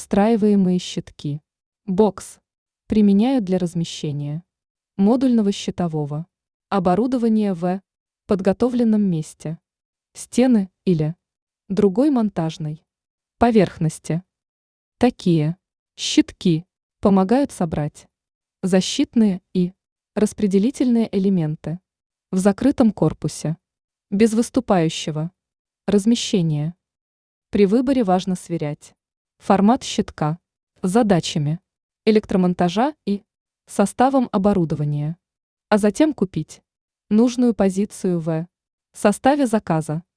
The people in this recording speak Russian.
Встраиваемые щитки. Бокс. Применяют для размещения модульного щитового оборудования в подготовленном месте, стены или другой монтажной поверхности. Такие щитки помогают собрать защитные и распределительные элементы в закрытом корпусе без выступающего размещения. При выборе важно сверять формат щитка с задачами электромонтажа и составом оборудования, а затем купить нужную позицию в составе заказа.